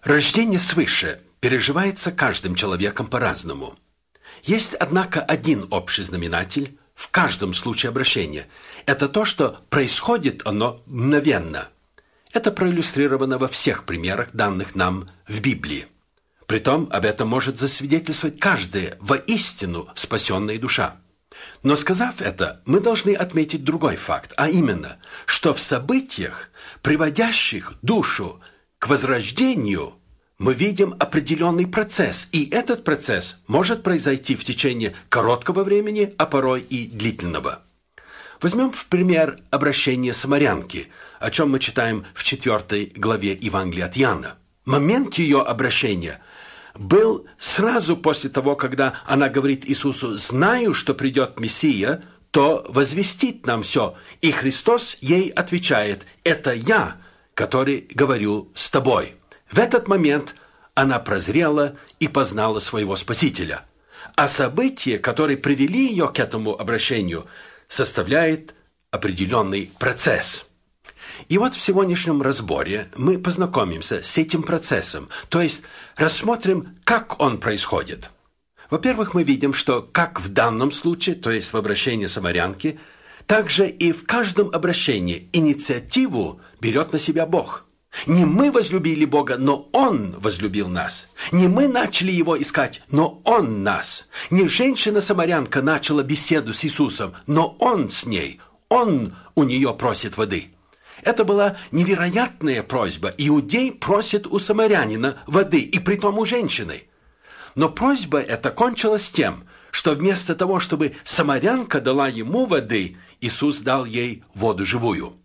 Рождение свыше переживается каждым человеком по-разному. Есть, однако, один общий знаменатель в каждом случае обращения. Это то, что происходит оно мгновенно. Это проиллюстрировано во всех примерах, данных нам в Библии. Притом об этом может засвидетельствовать каждая воистину спасенная душа. Но сказав это, мы должны отметить другой факт, а именно, что в событиях, приводящих душу к возрождению, мы видим определенный процесс, и этот процесс может произойти в течение короткого времени, а порой и длительного. Возьмем в пример обращение самарянки, о чем мы читаем в 4 главе Евангелия от Иоанна. Момент ее обращения был сразу после того, когда она говорит Иисусу: «Знаю, что придет Мессия, то возвестит нам все». И Христос ей отвечает: «Это я, который говорю с тобой». В этот момент она прозрела и познала своего Спасителя. А события, которые привели ее к этому обращению, составляет определенный процесс. И вот в сегодняшнем разборе мы познакомимся с этим процессом, то есть рассмотрим, как он происходит. Во-первых, мы видим, что как в данном случае, то есть в обращении самарянки, также и в каждом обращении инициативу берет на себя Бог. Не мы возлюбили Бога, но Он возлюбил нас. Не мы начали Его искать, но Он нас. Не женщина-самарянка начала беседу с Иисусом, но Он с ней. Он у нее просит воды. Это была невероятная просьба. Иудей просит у самарянина воды, и притом у женщины. Но просьба эта кончилась тем, что вместо того, чтобы самарянка дала ему воды, Иисус дал ей воду живую.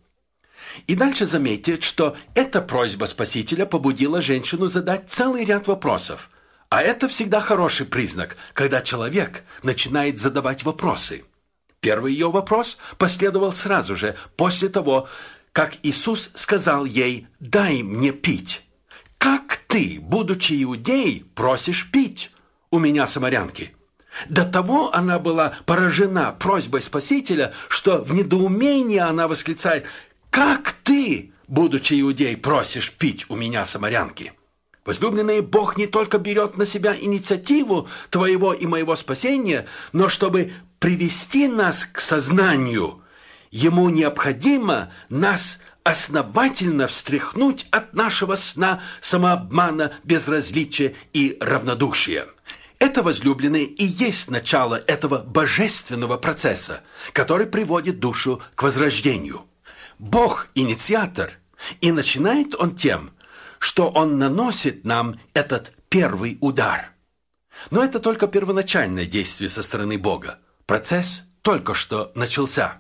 И дальше заметьте, что эта просьба Спасителя побудила женщину задать целый ряд вопросов. А это всегда хороший признак, когда человек начинает задавать вопросы. Первый ее вопрос последовал сразу же, после того, как Иисус сказал ей: «Дай мне пить». «Как ты, будучи иудеей, просишь пить у меня, самарянки?» До того она была поражена просьбой Спасителя, что в недоумении она восклицает: «Как ты, будучи иудеей, просишь пить у меня, самарянки?» Возлюбленные, Бог не только берет на себя инициативу твоего и моего спасения, но чтобы привести нас к сознанию, Ему необходимо нас основательно встряхнуть от нашего сна самообмана, безразличия и равнодушия. Это, возлюбленные, и есть начало этого божественного процесса, который приводит душу к возрождению. Бог – инициатор, и начинает Он тем, что Он наносит нам этот первый удар. Но это только первоначальное действие со стороны Бога. Процесс только что начался.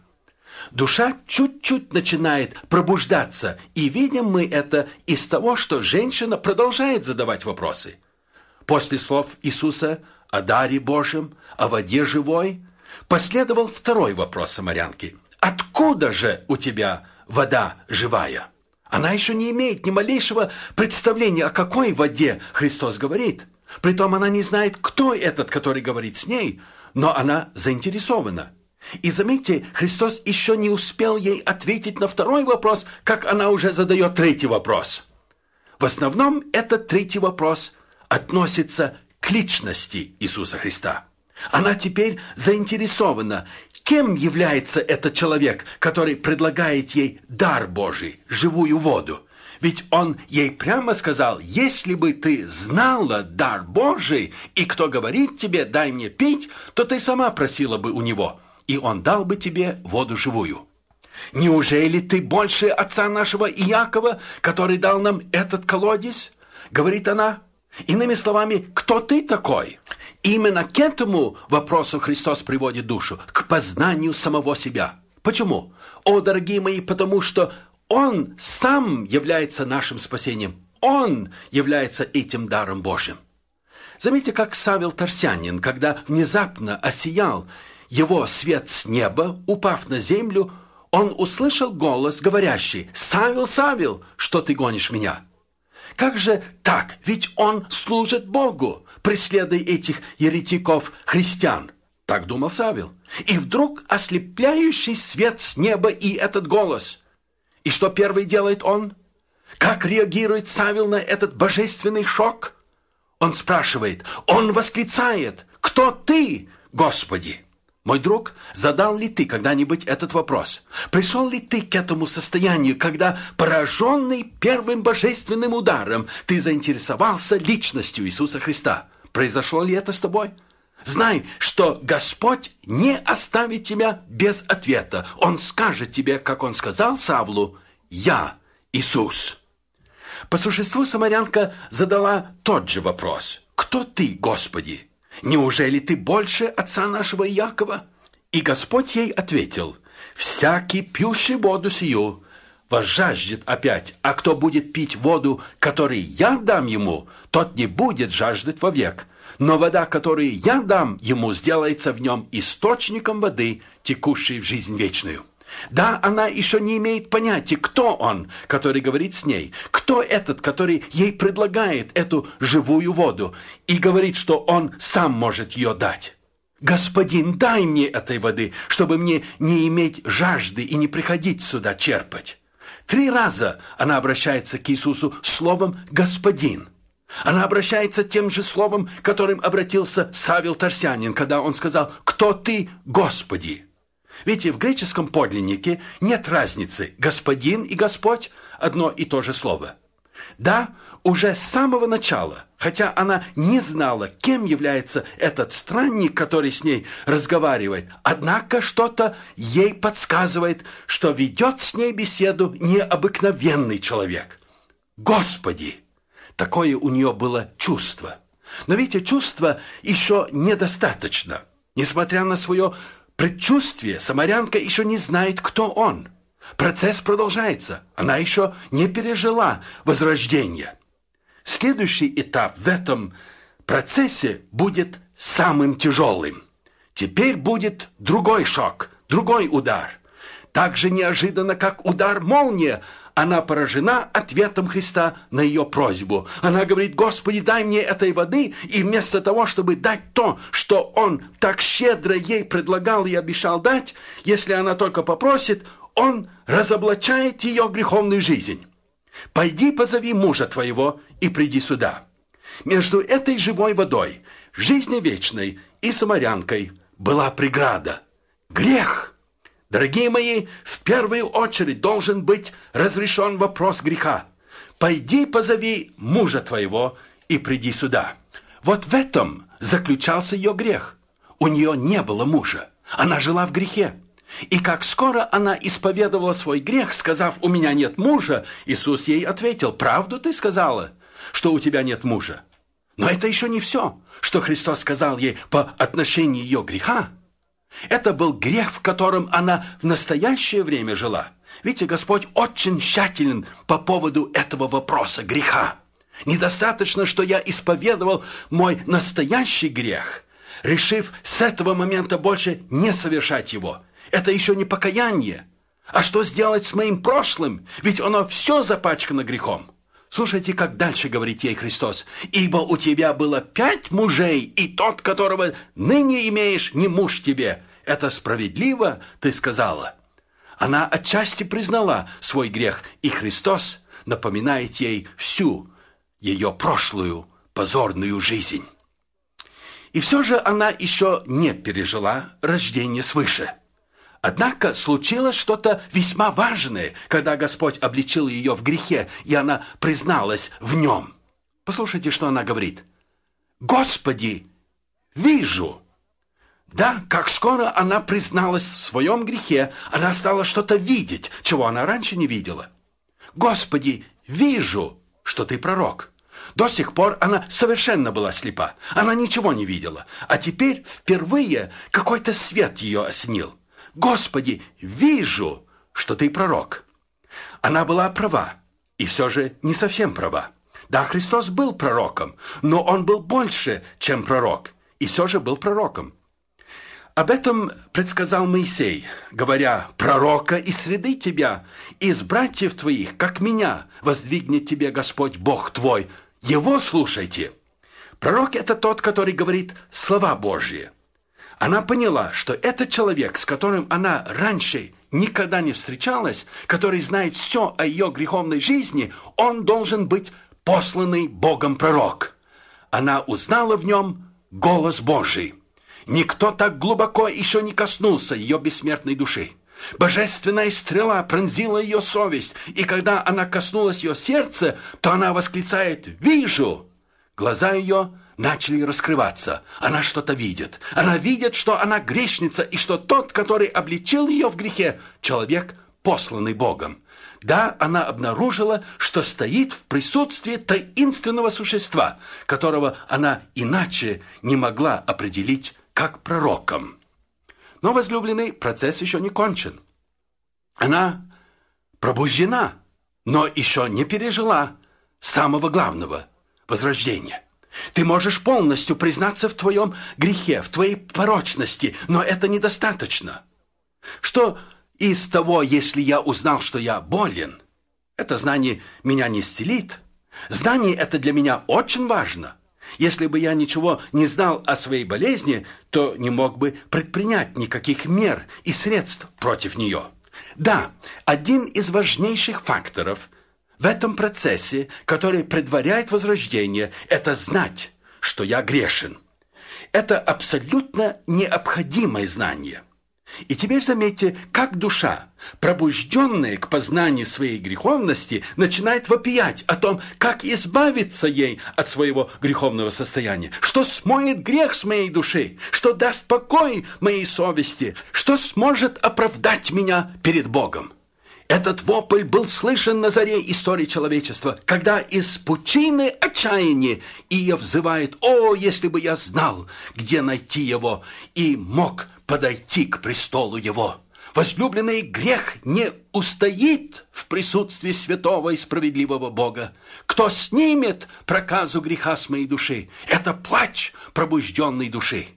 Душа чуть-чуть начинает пробуждаться, и видим мы это из того, что женщина продолжает задавать вопросы. После слов Иисуса о даре Божьем, о воде живой, последовал второй вопрос самарянки: «Откуда же у тебя вода живая?» Она еще не имеет ни малейшего представления, о какой воде Христос говорит. Притом она не знает, кто этот, который говорит с ней, но она заинтересована. И заметьте, Христос еще не успел ей ответить на второй вопрос, как она уже задает третий вопрос. В основном этот третий вопрос относится к личности Иисуса Христа. Она теперь заинтересована, кем является этот человек, который предлагает ей дар Божий, живую воду. Ведь он ей прямо сказал: «Если бы ты знала дар Божий, и кто говорит тебе: дай мне пить, то ты сама просила бы у него, и он дал бы тебе воду живую». «Неужели ты больше отца нашего Иакова, который дал нам этот колодец?» — говорит она. Иными словами, кто ты такой? Именно к этому вопросу Христос приводит душу, к познанию самого себя. Почему? О, дорогие мои, потому что Он сам является нашим спасением. Он является этим даром Божьим. Заметьте, как Савел Тарсянин, когда внезапно осиял его свет с неба, упав на землю, он услышал голос, говорящий: «Савел, Савел, что ты гонишь меня?» Как же так? Ведь он служит Богу, преследуя этих еретиков-христиан. Так думал Савел. И вдруг ослепляющий свет с неба и этот голос. И что первый делает он? Как реагирует Савел на этот божественный шок? Он спрашивает, он восклицает: «Кто ты, Господи?» Мой друг, задал ли ты когда-нибудь этот вопрос? Пришел ли ты к этому состоянию, когда, пораженный первым божественным ударом, ты заинтересовался личностью Иисуса Христа? Произошло ли это с тобой? Знай, что Господь не оставит тебя без ответа. Он скажет тебе, как Он сказал Савлу: «Я Иисус». По существу самарянка задала тот же вопрос: «Кто ты, Господи? Неужели ты больше отца нашего Иакова?» И Господь ей ответил: «Всякий, пьющий воду сию, возжаждет опять, а кто будет пить воду, которую я дам ему, тот не будет жаждать вовек. Но вода, которую я дам ему, сделается в нем источником воды, текущей в жизнь вечную». Да, она еще не имеет понятия, кто он, который говорит с ней, кто этот, который ей предлагает эту живую воду и говорит, что он сам может ее дать. «Господин, дай мне этой воды, чтобы мне не иметь жажды и не приходить сюда черпать». 3 раза она обращается к Иисусу словом «Господин». Она обращается тем же словом, которым обратился Савел Тарсянин, когда он сказал: «Кто ты, Господи?» Видите, в греческом подлиннике нет разницы. «Господин» и «Господь» – одно и то же слово. Да, уже с самого начала, хотя она не знала, кем является этот странник, который с ней разговаривает, однако что-то ей подсказывает, что ведет с ней беседу необыкновенный человек. «Господи!» Такое у нее было чувство. Но видите, чувство еще недостаточно. Несмотря на свое предчувствие, самарянка еще не знает, кто он. Процесс продолжается. Она еще не пережила возрождение. Следующий этап в этом процессе будет самым тяжелым. Теперь будет другой шок, другой удар. Так же неожиданно, как удар молнии, она поражена ответом Христа на ее просьбу. Она говорит: «Господи, дай мне этой воды», и вместо того, чтобы дать то, что Он так щедро ей предлагал и обещал дать, если она только попросит, Он разоблачает ее греховную жизнь. «Пойди, позови мужа твоего и приди сюда». Между этой живой водой, жизнью вечной, и самарянкой была преграда – грех. Дорогие мои, в первую очередь должен быть разрешен вопрос греха. «Пойди, позови мужа твоего и приди сюда». Вот в этом заключался ее грех. У нее не было мужа. Она жила в грехе. И как скоро она исповедовала свой грех, сказав: «У меня нет мужа», Иисус ей ответил: «Правду ты сказала, что у тебя нет мужа?» Но это еще не все, что Христос сказал ей по отношению ее греха. Это был грех, в котором она в настоящее время жила. Видите, Господь очень тщателен по поводу этого вопроса греха. Недостаточно, что я исповедовал мой настоящий грех, решив с этого момента больше не совершать его. Это еще не покаяние. А что сделать с моим прошлым? Ведь оно все запачкано грехом. Слушайте, как дальше говорит ей Христос: «Ибо у тебя было 5 мужей, и тот, которого ныне имеешь, не муж тебе. Это справедливо, ты сказала». Она отчасти признала свой грех, и Христос напоминает ей всю ее прошлую позорную жизнь. И все же она еще не пережила рождение свыше. Однако случилось что-то весьма важное, когда Господь обличил ее в грехе, и она призналась в нем. Послушайте, что она говорит: «Господи, вижу». Да, как скоро она призналась в своем грехе, она стала что-то видеть, чего она раньше не видела. «Господи, вижу, что ты пророк». До сих пор она совершенно была слепа, она ничего не видела, а теперь впервые какой-то свет ее осенил. «Господи, вижу, что ты пророк». Она была права, и все же не совсем права. Да, Христос был пророком, но Он был больше, чем пророк, и все же был пророком. Об этом предсказал Моисей, говоря: «Пророка из среды тебя, из братьев твоих, как меня, воздвигнет тебе Господь Бог твой, Его слушайте». Пророк – это тот, который говорит слова Божьи. Она поняла, что этот человек, с которым она раньше никогда не встречалась, который знает все о ее греховной жизни, он должен быть посланный Богом пророк. Она узнала в нем голос Божий. Никто так глубоко еще не коснулся ее бессмертной души. Божественная стрела пронзила ее совесть, и когда она коснулась ее сердца, то она восклицает: «Вижу!» Глаза ее начали раскрываться. Она что-то видит. Она видит, что она грешница, и что тот, который обличил ее в грехе, человек, посланный Богом. Да, она обнаружила, что стоит в присутствии таинственного существа, которого она иначе не могла определить как пророком. Но, возлюбленный, процесс еще не кончен. Она пробуждена, но еще не пережила самого главного – возрождения. Ты можешь полностью признаться в твоем грехе, в твоей порочности, но это недостаточно. Что из того, если я узнал, что я болен? Это знание меня не исцелит. Знание это для меня очень важно. Если бы я ничего не знал о своей болезни, то не мог бы предпринять никаких мер и средств против нее. Да, один из важнейших факторов в этом процессе, который предваряет возрождение, это знать, что я грешен. Это абсолютно необходимое знание. И теперь заметьте, как душа, пробужденная к познанию своей греховности, начинает вопиять о том, как избавиться ей от своего греховного состояния, что смоет грех с моей души, что даст покой моей совести, что сможет оправдать меня перед Богом. Этот вопль был слышен на заре истории человечества, когда из пучины отчаяния Ия взывает: «О, если бы я знал, где найти его, и мог подойти к престолу его!» Возлюбленный, грех не устоит в присутствии святого и справедливого Бога. Кто снимет проказу греха с моей души? Это плач пробужденной души.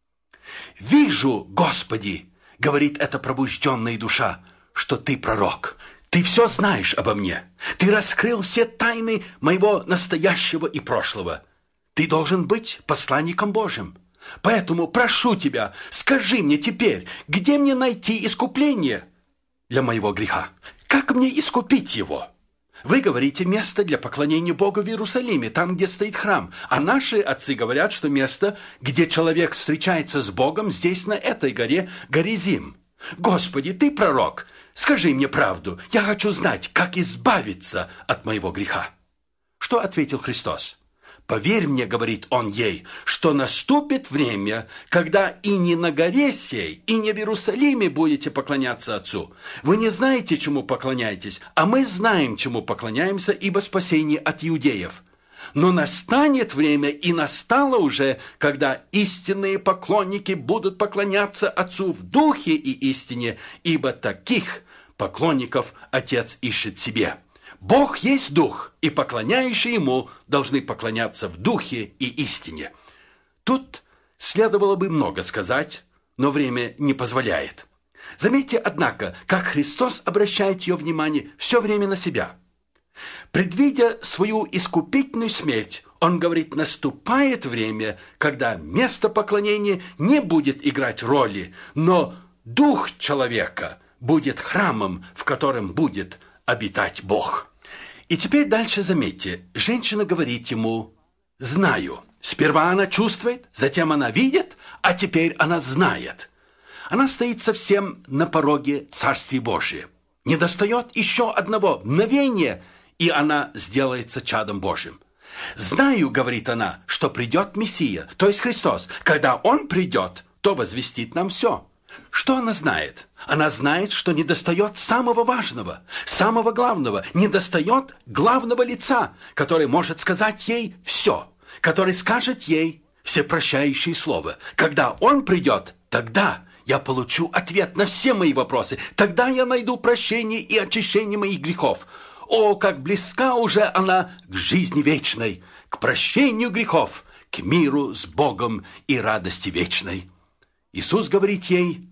«Вижу, Господи, — говорит эта пробужденная душа, — что ты пророк. Ты все знаешь обо мне. Ты раскрыл все тайны моего настоящего и прошлого. Ты должен быть посланником Божьим. Поэтому прошу тебя, скажи мне теперь, где мне найти искупление для моего греха? Как мне искупить его?» Вы говорите, место для поклонения Богу в Иерусалиме, там, где стоит храм. А наши отцы говорят, что место, где человек встречается с Богом, здесь, на этой горе, Горизим. Господи, ты пророк, скажи мне правду. Я хочу знать, как избавиться от моего греха. Что ответил Христос? «Поверь мне, — говорит он ей, — что наступит время, когда и не на горе сей, и не в Иерусалиме будете поклоняться Отцу. Вы не знаете, чему поклоняетесь, а мы знаем, чему поклоняемся, ибо спасение от иудеев. Но настанет время, и настало уже, когда истинные поклонники будут поклоняться Отцу в духе и истине, ибо таких поклонников Отец ищет себе. Бог есть Дух, и поклоняющие Ему должны поклоняться в Духе и истине». Тут следовало бы много сказать, но время не позволяет. Заметьте, однако, как Христос обращает ее внимание все время на себя. Предвидя свою искупительную смерть, Он говорит: наступает время, когда место поклонения не будет играть роли, но дух человека будет храмом, в котором будет обитать Бог. И теперь дальше заметьте, женщина говорит ему: «Знаю». Сперва она чувствует, затем она видит, а теперь она знает. Она стоит совсем на пороге Царствия Божия. Недостает еще одного мгновения, и она сделается чадом Божьим. «Знаю, — говорит она, — что придет Мессия, то есть Христос. Когда Он придет, то возвестит нам все». Что она знает? Она знает, что недостает самого важного, самого главного, недостает главного лица, который может сказать ей все, который скажет ей всепрощающее слово. Когда Он придет, тогда я получу ответ на все мои вопросы, тогда я найду прощение и очищение моих грехов. О, как близка уже она к жизни вечной, к прощению грехов, к миру с Богом и радости вечной. Иисус говорит ей: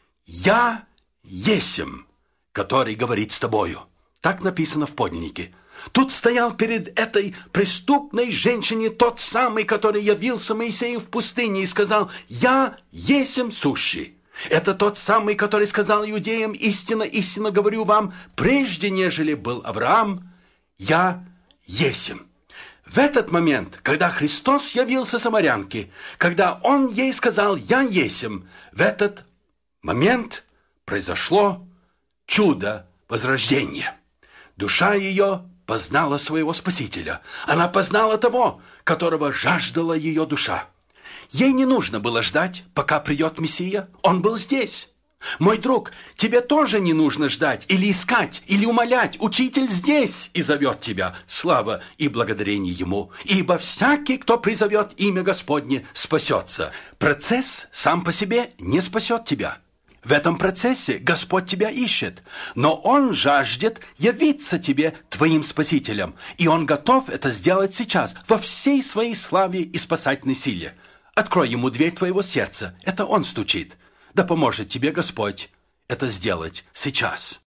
«Я есмь, который говорит с тобою». Так написано в подлиннике. Тут стоял перед этой преступной женщине тот самый, который явился Моисею в пустыне и сказал: «Я есмь сущий». Это тот самый, который сказал иудеям: истинно, истинно говорю вам, прежде нежели был Авраам, я есмь. В этот момент, когда Христос явился самарянке, когда Он ей сказал: «Я есмь», в этот момент произошло чудо возрождения. Душа ее познала своего Спасителя. Она познала того, которого жаждала ее душа. Ей не нужно было ждать, пока придет Мессия. Он был здесь. Мой друг, тебе тоже не нужно ждать, или искать, или умолять. Учитель здесь и зовет тебя. Слава и благодарение Ему. Ибо всякий, кто призовет имя Господне, спасется. Процесс сам по себе не спасет тебя. В этом процессе Господь тебя ищет, но Он жаждет явиться тебе твоим Спасителем, и Он готов это сделать сейчас, во всей своей славе и спасательной силе. Открой Ему дверь твоего сердца, это Он стучит. Да поможет тебе Господь это сделать сейчас.